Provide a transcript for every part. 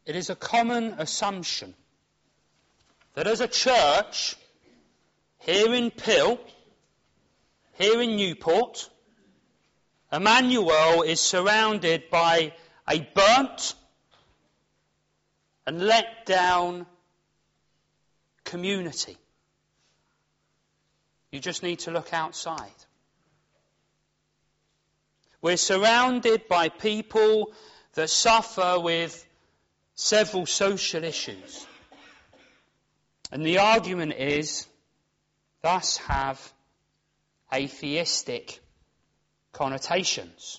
it is a common assumption that as a church, here in Pill, here in Newport, Emmanuel is surrounded by a burnt and let down community. You just need to look outside. We're surrounded by people that suffer with several social issues. And the argument is, thus have atheistic connotations.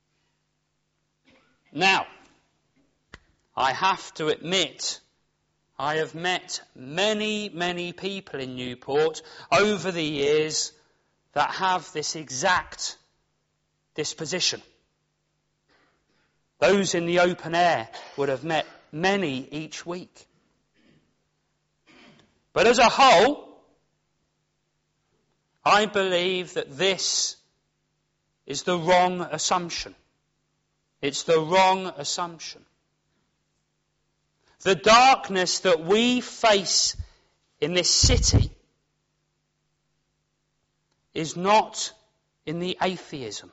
Now, I have to admit, I have met many, many people in Newport over the years that have this exact disposition. Those in the open air would have met many each week. But as a whole, I believe that this is the wrong assumption. It's the wrong assumption. The darkness that we face in this city is not in the atheism.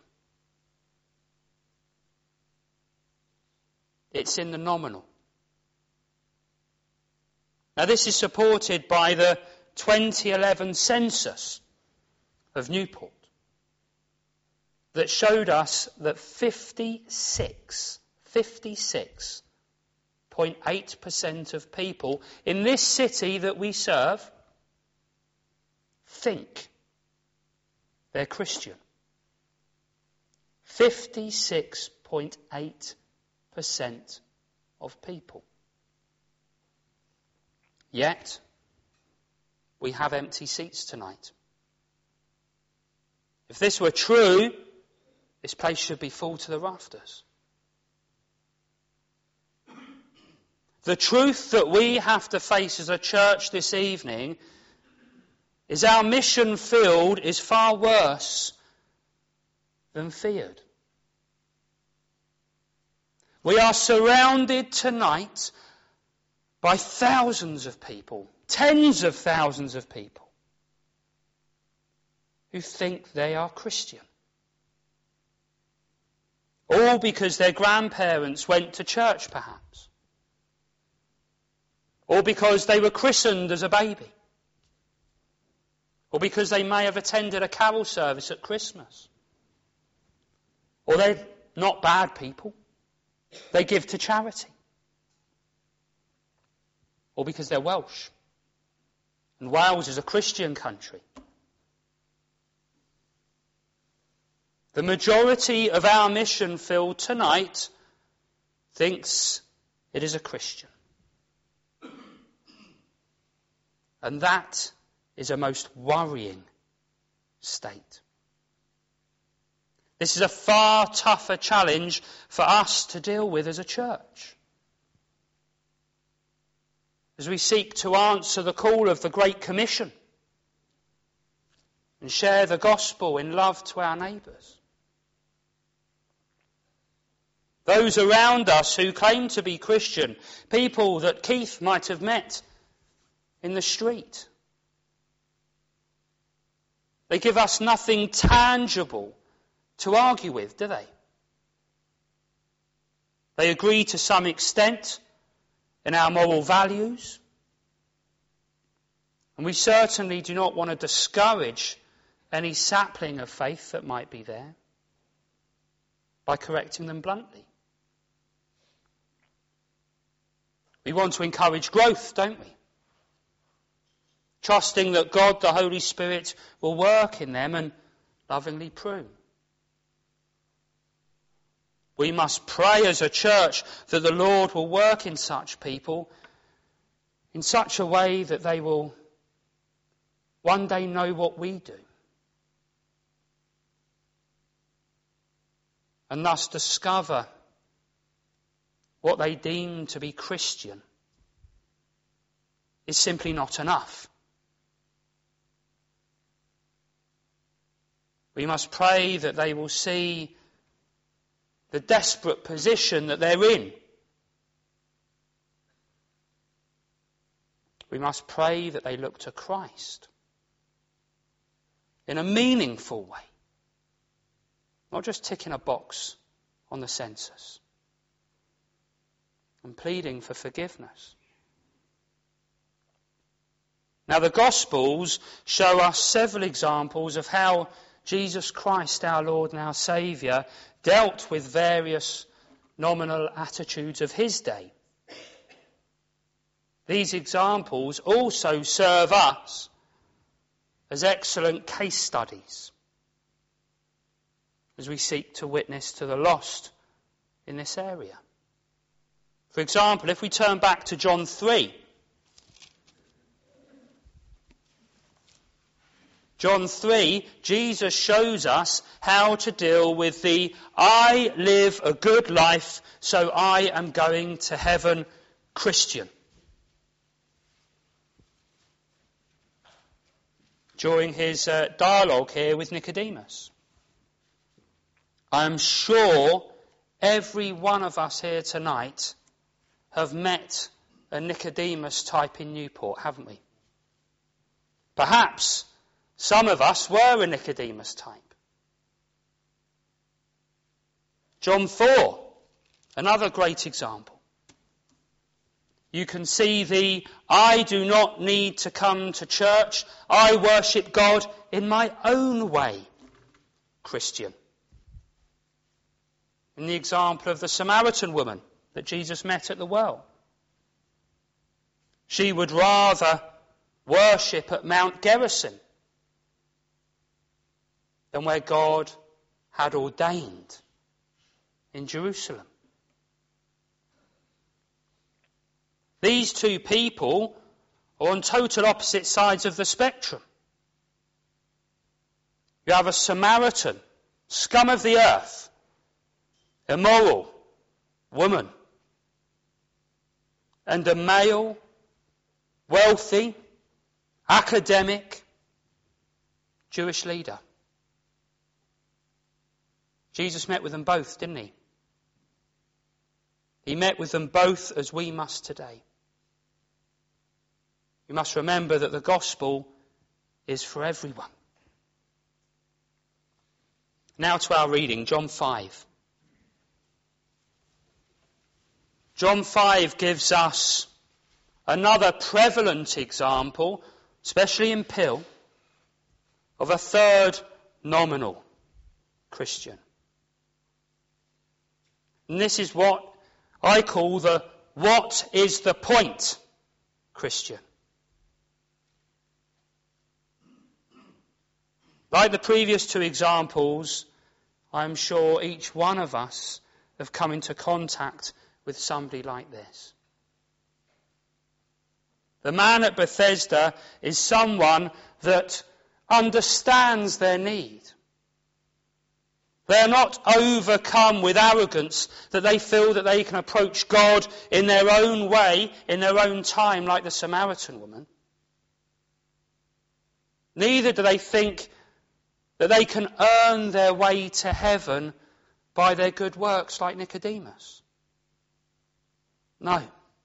It's in the nominal. Now this is supported by the 2011 census of Newport that showed us that 56.8% of people in this city that we serve think they're Christian. 56.8% of people. Yet, we have empty seats tonight. If this were true, this place should be full to the rafters. The truth that we have to face as a church this evening is our mission field is far worse than feared. We are surrounded tonight by thousands of people, tens of thousands of people, who think they are Christian. All because their grandparents went to church, perhaps. Or because they were christened as a baby. Or because they may have attended a carol service at Christmas. Or they're not bad people. They give to charity. Or because they're Welsh. And Wales is a Christian country. The majority of our mission field tonight thinks it is a Christian. And that is a most worrying state. This is a far tougher challenge for us to deal with as a church. As we seek to answer the call of the Great Commission and share the gospel in love to our neighbours. Those around us who claim to be Christian, people that Keith might have met in the street. They give us nothing tangible to argue with, do they? They agree to some extent in our moral values. And we certainly do not want to discourage any sapling of faith that might be there by correcting them bluntly. We want to encourage growth, don't we? Trusting that God, the Holy Spirit, will work in them and lovingly prune. We must pray as a church that the Lord will work in such people in such a way that they will one day know what we do. And thus discover what they deem to be Christian is simply not enough. We must pray that they will see the desperate position that they're in We must pray that they look to Christ in a meaningful way, not just ticking a box on the census, and pleading for forgiveness. Now, the Gospels show us several examples of how Jesus Christ, our Lord and our Saviour, dealt with various nominal attitudes of his day. These examples also serve us as excellent case studies as we seek to witness to the lost in this area. For example, if we turn back to John 3, John 3, Jesus shows us how to deal with the "I live a good life, so I am going to heaven" Christian. During his dialogue here with Nicodemus. I'm sure every one of us here tonight have met a Nicodemus type in Newport, haven't we? Perhaps some of us were a Nicodemus type. John 4, another great example. You can see the "I do not need to come to church, I worship God in my own way" Christian. In the example of the Samaritan woman that Jesus met at the well. She would rather worship at Mount Gerizim than where God had ordained in Jerusalem. These two people are on total opposite sides of the spectrum. You have a Samaritan, scum of the earth, immoral woman, and a male, wealthy, academic, Jewish leader. Jesus met with them both, didn't he? He met with them both as we must today. We must remember that the gospel is for everyone. Now to our reading, John 5. John 5 gives us another prevalent example, especially in Pill, of a third nominal Christian. And this is what I call the "what is the point" Christian. Like the previous two examples, I'm sure each one of us have come into contact with somebody like this. The man at Bethesda is someone that understands their need. They are not overcome with arrogance that they feel that they can approach God in their own way, in their own time, like the Samaritan woman. Neither do they think that they can earn their way to heaven by their good works like Nicodemus. No.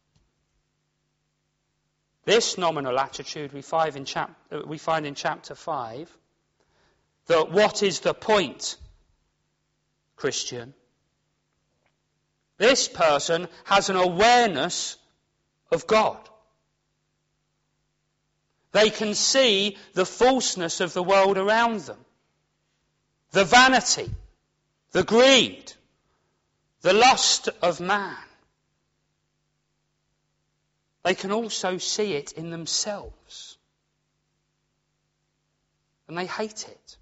This nominal attitude we find in chapter 5, that what is the point, Christian? This person has an awareness of God. They can see the falseness of the world around them. The vanity, the greed, the lust of man. They can also see it in themselves. And they hate it.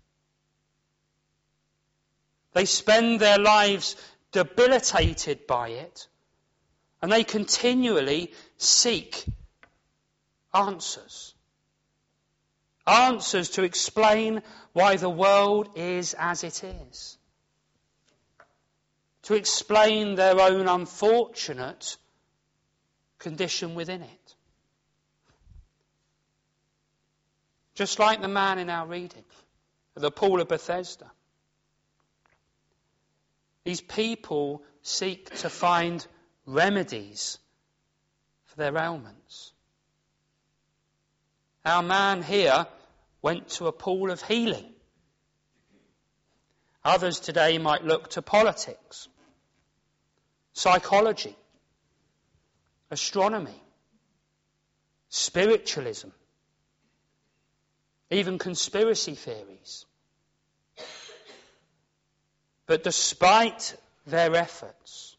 They spend their lives debilitated by it. And they continually seek answers. Answers to explain why the world is as it is. To explain their own unfortunate condition within it. Just like the man in our reading, at the pool of Bethesda. These people seek to find remedies for their ailments. Our man here went to a pool of healing. Others today might look to politics, psychology, astronomy, spiritualism, even conspiracy theories. But despite their efforts,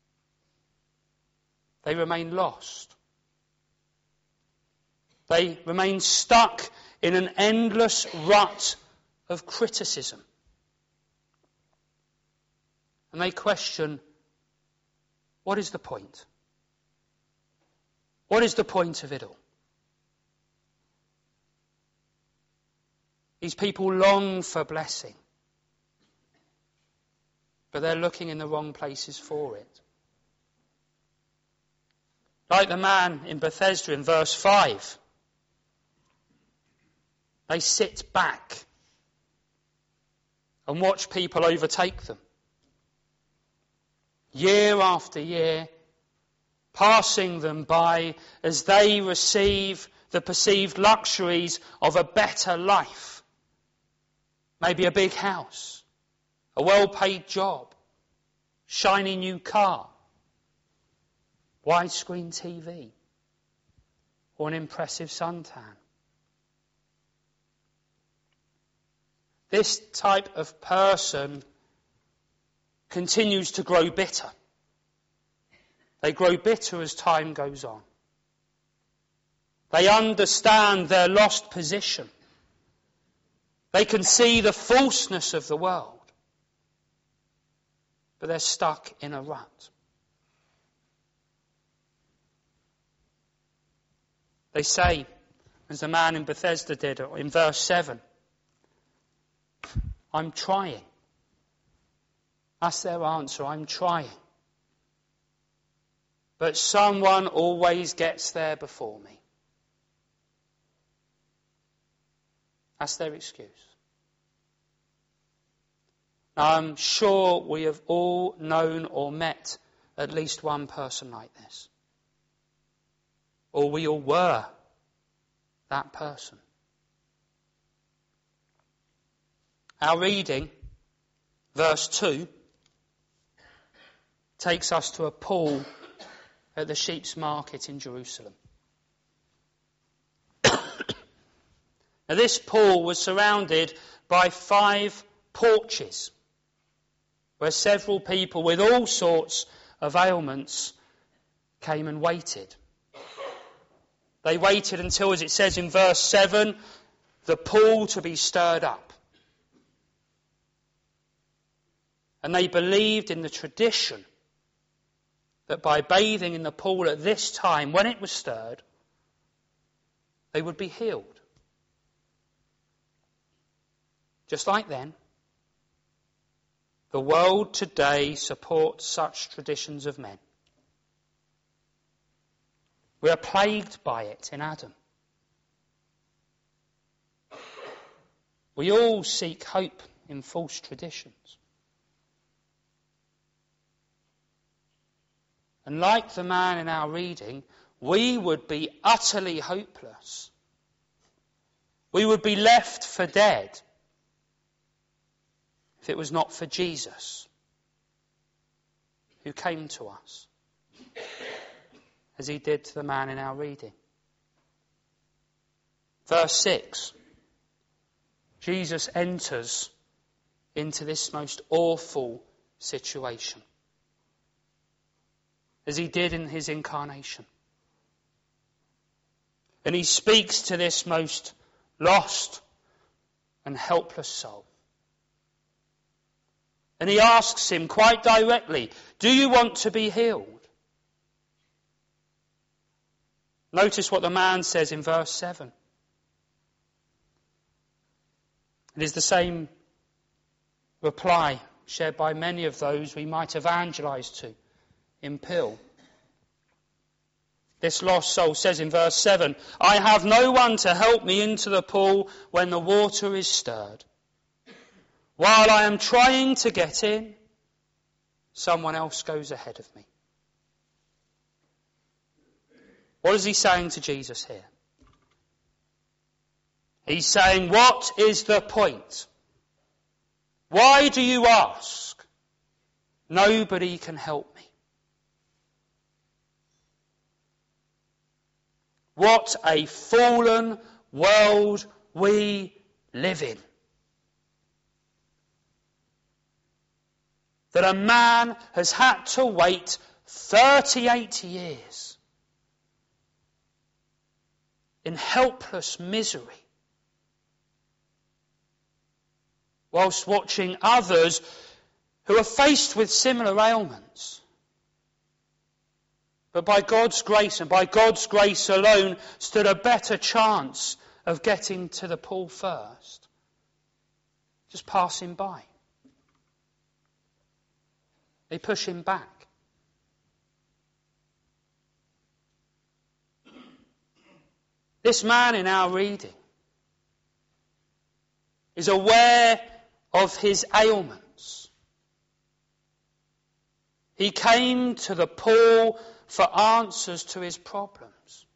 they remain lost. They remain stuck in an endless rut of criticism. And they question, what is the point? What is the point of it all? These people long for blessing, but they're looking in the wrong places for it. Like the man in Bethesda in verse 5, they sit back and watch people overtake them. Year after year, passing them by as they receive the perceived luxuries of a better life. Maybe a big house, a well-paid job, shiny new car, widescreen TV, or an impressive suntan. This type of person continues to grow bitter. They grow bitter as time goes on. They understand their lost position. They can see the falseness of the world, but they're stuck in a rut. They say, as the man in Bethesda did in verse 7, I'm trying. That's their answer, I'm trying. But someone always gets there before me. That's their excuse. Now, I'm sure we have all known or met at least one person like this. Or we all were that person. Our reading, verse 2, takes us to a pool at the sheep's market in Jerusalem. Now, this pool was surrounded by 5 porches where several people with all sorts of ailments came and waited. They waited until, as it says in verse 7, the pool to be stirred up. And they believed in the tradition that by bathing in the pool at this time, when it was stirred, they would be healed. Just like then, the world today supports such traditions of men. We are plagued by it in Adam. We all seek hope in false traditions. And like the man in our reading, we would be utterly hopeless. We would be left for dead if it was not for Jesus, who came to us, as he did to the man in our reading. Verse 6, Jesus enters into this most awful situation, as he did in his incarnation. And he speaks to this most lost and helpless soul. And he asks him quite directly, do you want to be healed? Notice what the man says in verse 7. It is the same reply shared by many of those we might evangelize to in Pill. This lost soul says in verse 7, I have no one to help me into the pool when the water is stirred. While I am trying to get in, someone else goes ahead of me. What is he saying to Jesus here? He's saying, what is the point? Why do you ask? Nobody can help me. What a fallen world we live in. That a man has had to wait 38 years in helpless misery, whilst watching others who are faced with similar ailments, but by God's grace and by God's grace alone stood a better chance of getting to the pool first, just passing by. They push him back. This man in our reading is aware of his ailments. He came to the pool for answers to his problems.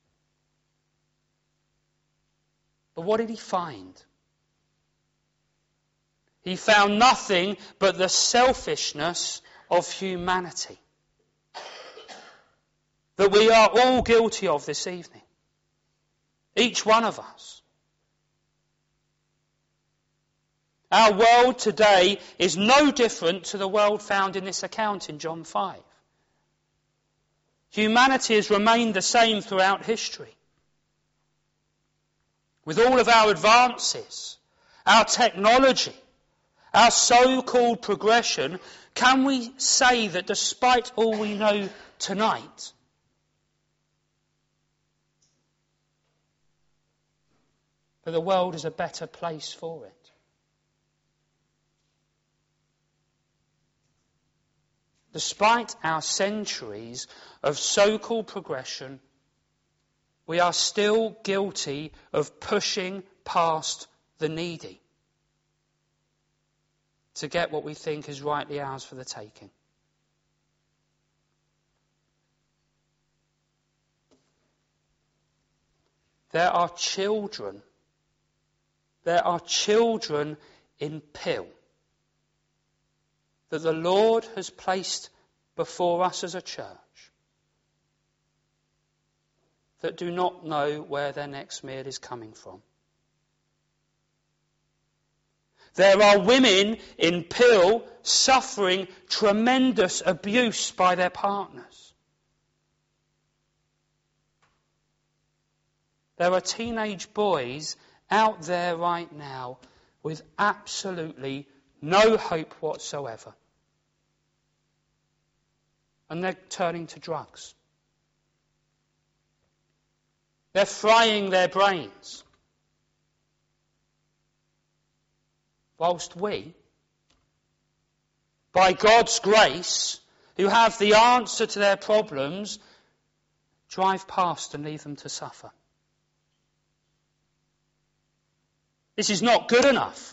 But what did he find? He found nothing but the selfishness of humanity that we are all guilty of this evening. Each one of us. Our world today is no different to the world found in this account in John 5. Humanity has remained the same throughout history. With all of our advances, our technology, our so-called progression, can we say that despite all we know tonight, that the world is a better place for it? Despite our centuries of so-called progression, we are still guilty of pushing past the needy to get what we think is rightly ours for the taking. There are children in Pill that the Lord has placed before us as a church that do not know where their next meal is coming from. There are women in Pill suffering tremendous abuse by their partners. There are teenage boys out there right now with absolutely no hope whatsoever. And they're turning to drugs. They're frying their brains. Whilst we, by God's grace, who have the answer to their problems, drive past and leave them to suffer. This is not good enough.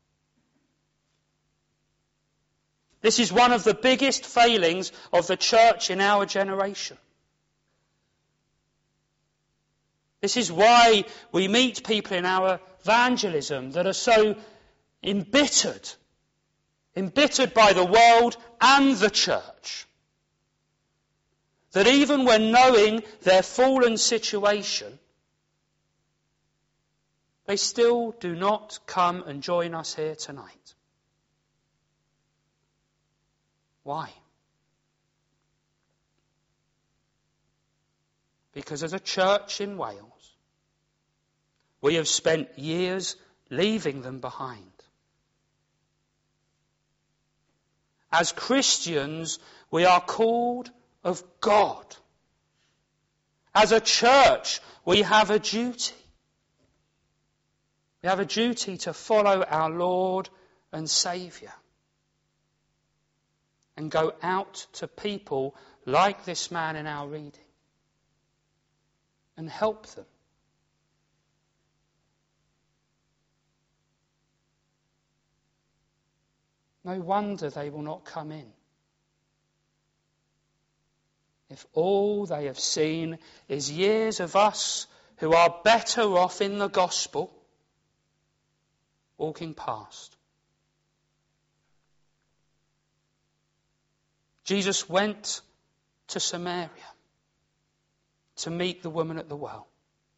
This is one of the biggest failings of the church in our generation. This is why we meet people in our evangelism that are so embittered by the world and the church, that even when knowing their fallen situation, they still do not come and join us here tonight. Why? Because as a church in Wales, we have spent years leaving them behind. As Christians, we are called of God. As a church, we have a duty. We have a duty to follow our Lord and Saviour and go out to people like this man in our reading and help them. No wonder they will not come in. If all they have seen is years of us who are better off in the gospel, walking past. Jesus went to Samaria to meet the woman at the well.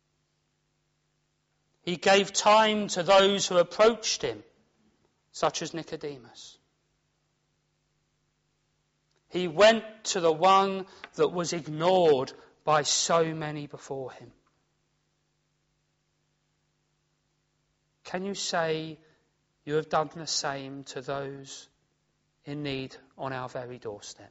He gave time to those who approached him, such as Nicodemus. He went to the one that was ignored by so many before him. Can you say you have done the same to those in need on our very doorstep?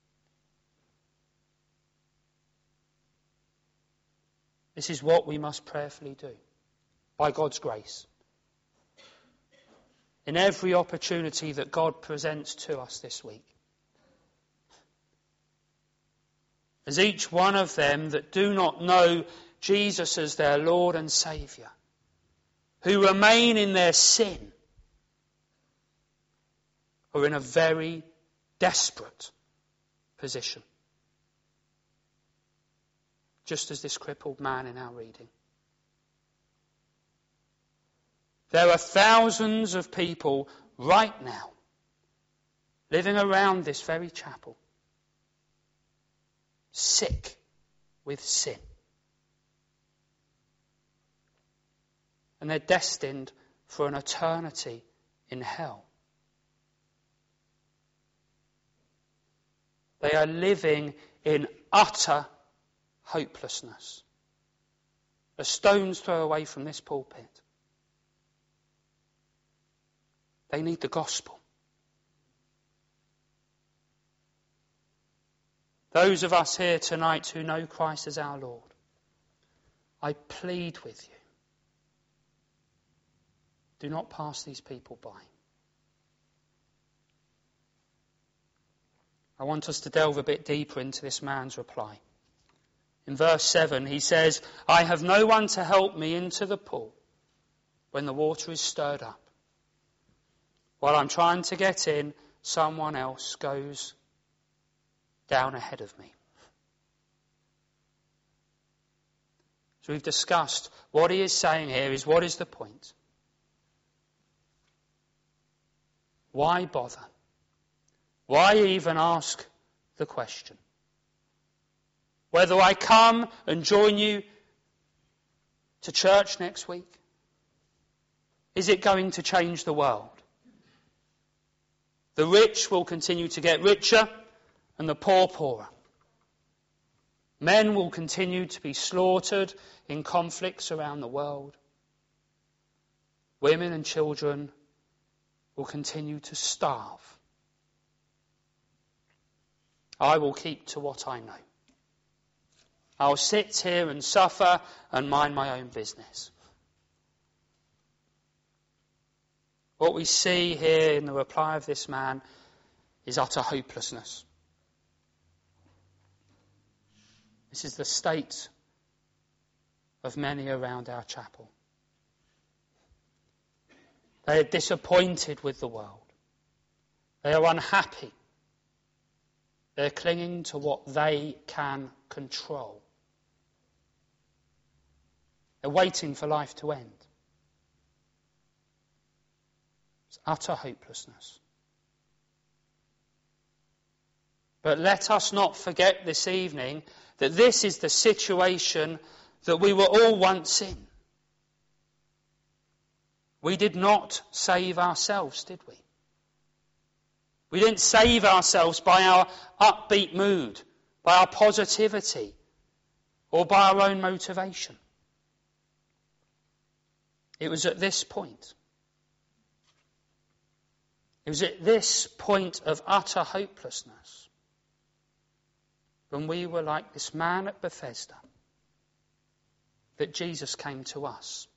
This is what we must prayerfully do, by God's grace. In every opportunity that God presents to us this week. As each one of them that do not know Jesus as their Lord and Saviour, who remain in their sin, are in a very desperate position. Just as this crippled man in our reading. There are thousands of people right now living around this very chapel, sick with sin. And they're destined for an eternity in hell. They are living in utter hopelessness. A stone's throw away from this pulpit. They need the gospel. Those of us here tonight who know Christ as our Lord, I plead with you, do not pass these people by. I want us to delve a bit deeper into this man's reply. In verse 7, he says, I have no one to help me into the pool when the water is stirred up. While I'm trying to get in, someone else goes down ahead of me. So we've discussed what he is saying here is, what is the point? Why bother? Why even ask the question? Whether I come and join you to church next week, is it going to change the world? The rich will continue to get richer and the poor poorer. Men will continue to be slaughtered in conflicts around the world. Women and children will continue to starve. I will keep to what I know. I'll sit here and suffer and mind my own business. What we see here in the reply of this man is utter hopelessness. This is the state of many around our chapel. They are disappointed with the world. They are unhappy. They're clinging to what they can control. They're waiting for life to end. It's utter hopelessness. But let us not forget this evening that this is the situation that we were all once in. We did not save ourselves, did we? We didn't save ourselves by our upbeat mood, by our positivity, or by our own motivation. It was at this point. It was at this point of utter hopelessness when we were like this man at Bethesda that Jesus came to us.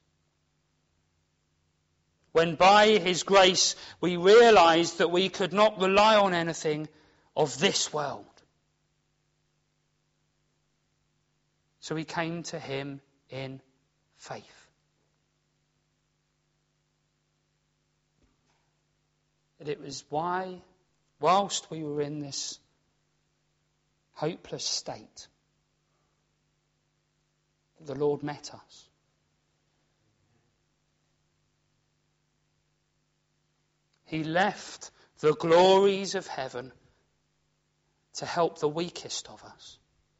When by his grace we realised that we could not rely on anything of this world. So we came to him in faith. And it was why, whilst we were in this hopeless state, the Lord met us. He left the glories of heaven to help the weakest of us.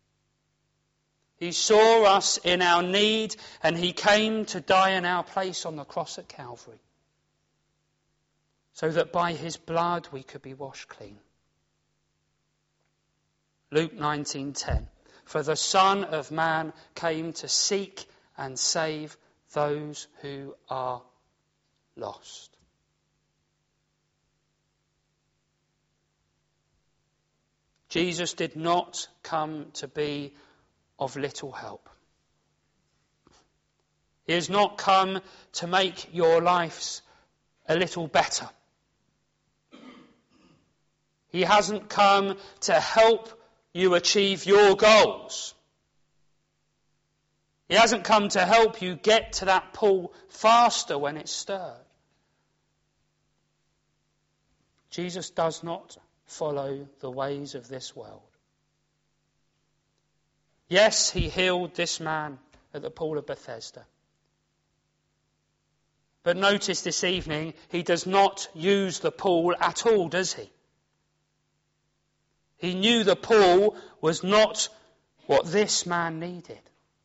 He saw us in our need, and he came to die in our place on the cross at Calvary, so that by his blood we could be washed clean. Luke 19:10. For the Son of Man came to seek and save those who are lost. Jesus did not come to be of little help. He has not come to make your lives a little better. He hasn't come to help you achieve your goals. He hasn't come to help you get to that pool faster when it's stirred. Jesus does not follow the ways of this world. Yes, he healed this man at the pool of Bethesda. But notice this evening, he does not use the pool at all, does he? He knew the pool was not what this man needed.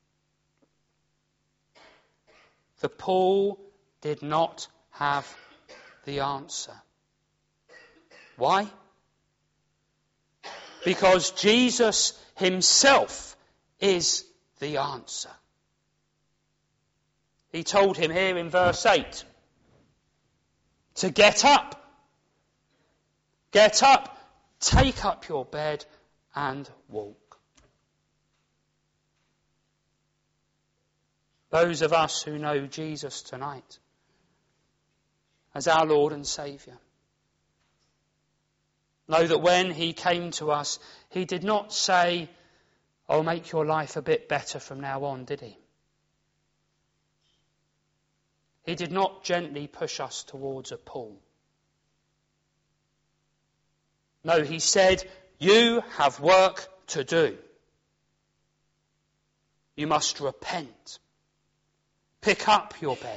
The pool did not have the answer. Why? Because Jesus himself is the answer. He told him here in verse 8 to get up. Get up, take up your bed and walk. Those of us who know Jesus tonight as our Lord and Saviour know that when he came to us, he did not say, "I'll make your life a bit better from now on," did he? He did not gently push us towards a pool. No, he said, "You have work to do. You must repent. Pick up your bed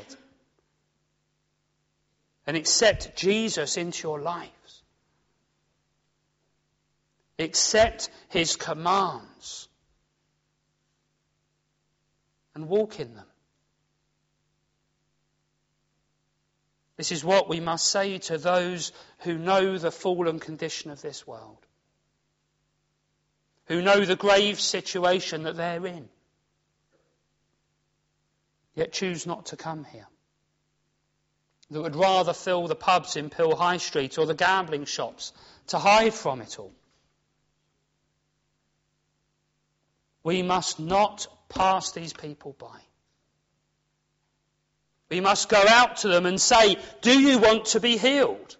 and accept Jesus into your lives. Accept his commands and walk in them." This is what we must say to those who know the fallen condition of this world, who know the grave situation that they're in, yet choose not to come here, that would rather fill the pubs in Peel High Street or the gambling shops to hide from it all. We must not pass these people by. We must go out to them and say, "Do you want to be healed?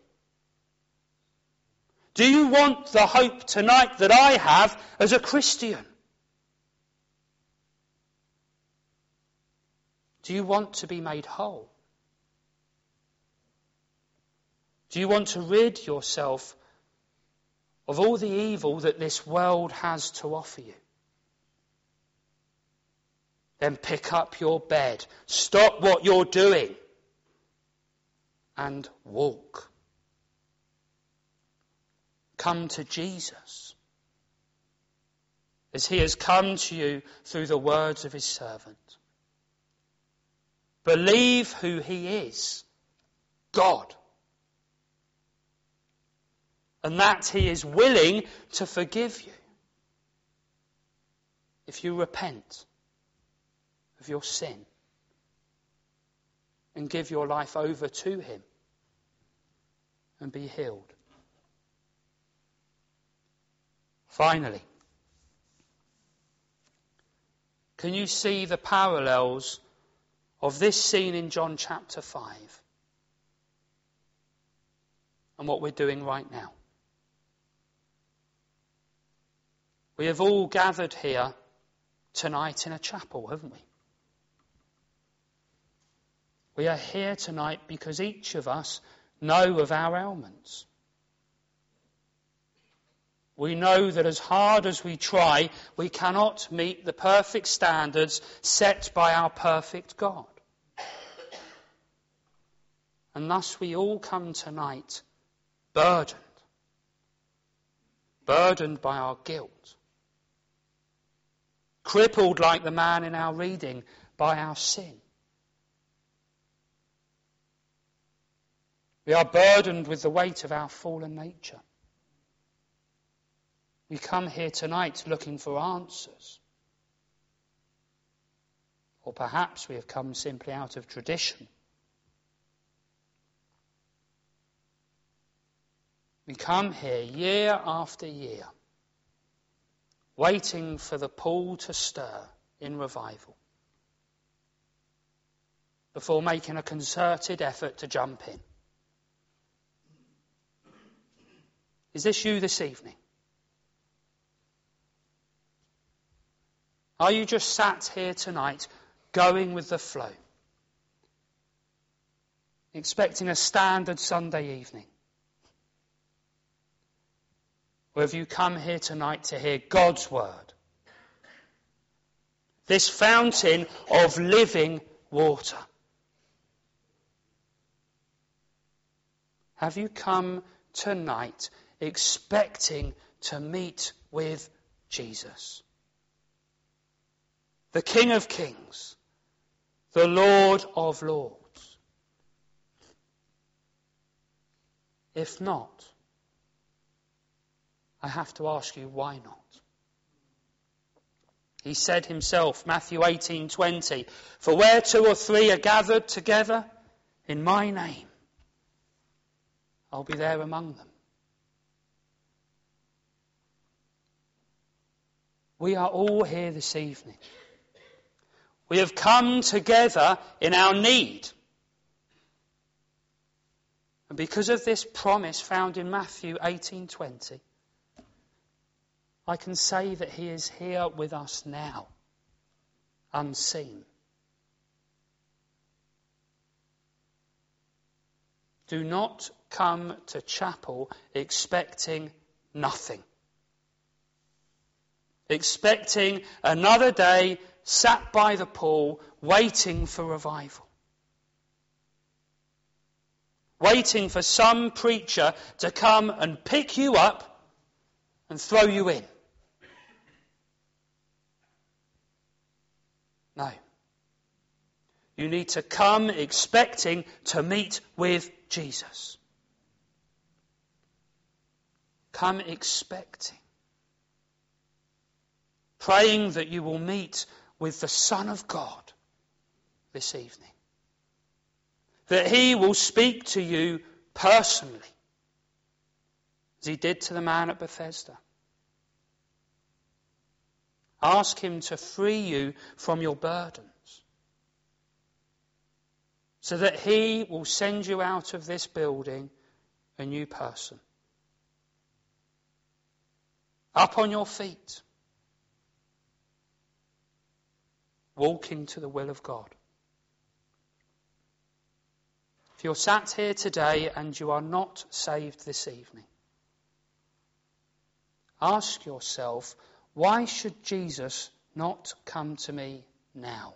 Do you want the hope tonight that I have as a Christian? Do you want to be made whole? Do you want to rid yourself of all the evil that this world has to offer you? Then pick up your bed, stop what you're doing, and walk. Come to Jesus, as he has come to you through the words of his servant. Believe who he is, God, and that he is willing to forgive you if you repent of your sin and give your life over to him and be healed. Finally, can you see the parallels of this scene in John chapter 5 and what we're doing right now? We have all gathered here tonight in a chapel, haven't we? We are here tonight because each of us know of our ailments. We know that as hard as we try, we cannot meet the perfect standards set by our perfect God. And thus we all come tonight burdened by our guilt, crippled like the man in our reading by our sin. We are burdened with the weight of our fallen nature. We come here tonight looking for answers. Or perhaps we have come simply out of tradition. We come here year after year, waiting for the pool to stir in revival, before making a concerted effort to jump in. Is this you this evening? Are you just sat here tonight, going with the flow, expecting a standard Sunday evening? Or have you come here tonight to hear God's word? This fountain of living water. Have you come tonight expecting to meet with Jesus, the King of Kings, the Lord of Lords? If not, I have to ask you, why not? He said himself, Matthew 18:20, "For where 2 or 3 are gathered together in my name, I'll be there among them." We are all here this evening. We have come together in our need. And because of this promise found in Matthew 18:20, I can say that he is here with us now, unseen. Do not come to chapel expecting nothing. Expecting another day sat by the pool waiting for revival. Waiting for some preacher to come and pick you up and throw you in. No. You need to come expecting to meet with Jesus. Come expecting. Praying that you will meet with the Son of God this evening. That he will speak to you personally, as he did to the man at Bethesda. Ask him to free you from your burdens, so that he will send you out of this building a new person. Up on your feet, walking to the will of God. If you're sat here today and you are not saved this evening, ask yourself, why should Jesus not come to me now?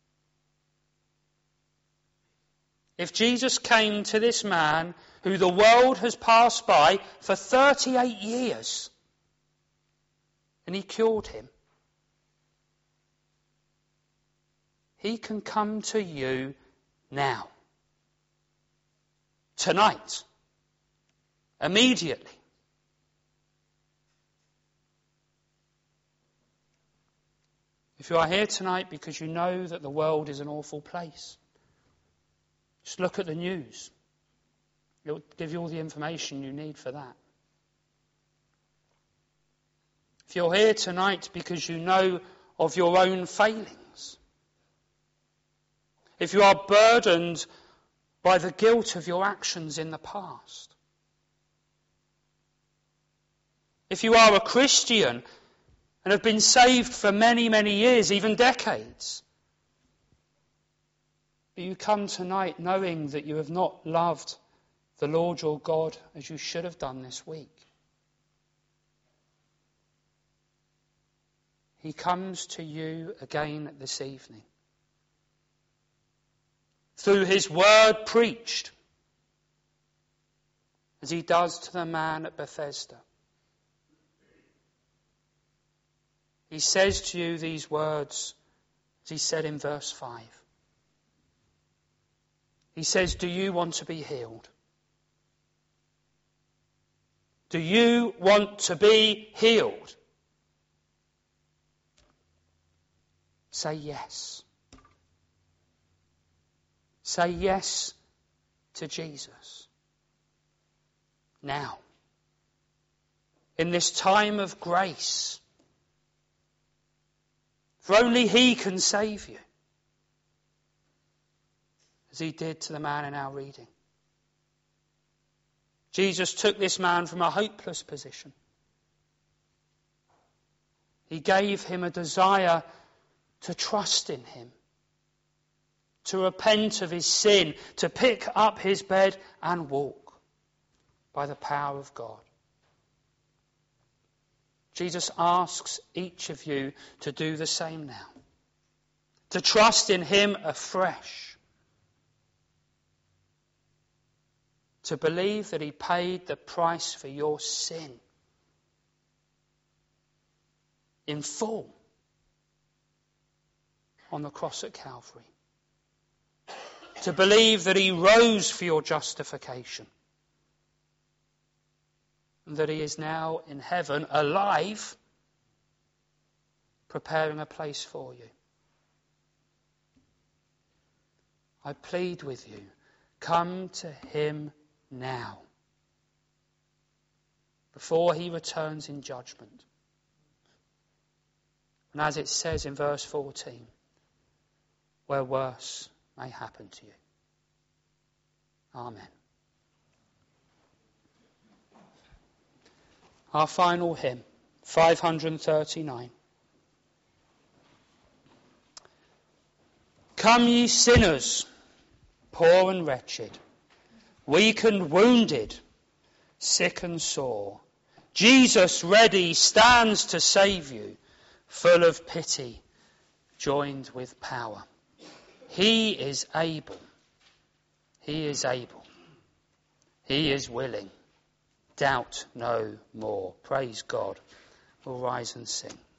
If Jesus came to this man who the world has passed by for 38 years and he cured him, he can come to you now, tonight, immediately. If you are here tonight because you know that the world is an awful place, just look at the news. It'll give you all the information you need for that. If you're here tonight because you know of your own failings, if you are burdened by the guilt of your actions in the past, if you are a Christian and have been saved for many, many years, even decades, but you come tonight knowing that you have not loved the Lord your God as you should have done this week, he comes to you again this evening. Through his word preached, as he does to the man at Bethesda. He says to you these words, as he said in verse 5. He says, do you want to be healed? Do you want to be healed? Say yes. Say yes to Jesus. Now, in this time of grace, for only he can save you, as he did to the man in our reading. Jesus took this man from a hopeless position. He gave him a desire to trust in him, to repent of his sin, to pick up his bed and walk by the power of God. Jesus asks each of you to do the same now, to trust in him afresh, to believe that he paid the price for your sin in full on the cross at Calvary, to believe that he rose for your justification, and that he is now in heaven, alive, preparing a place for you. I plead with you, come to him now, before he returns in judgment. And as it says in verse 14, where worse may happen to you. Amen. Our final hymn, 539. Come ye sinners, poor and wretched, weak and wounded, sick and sore. Jesus ready stands to save you, full of pity, joined with power. He is able. He is able. He is willing. Doubt no more. Praise God. We'll rise and sing.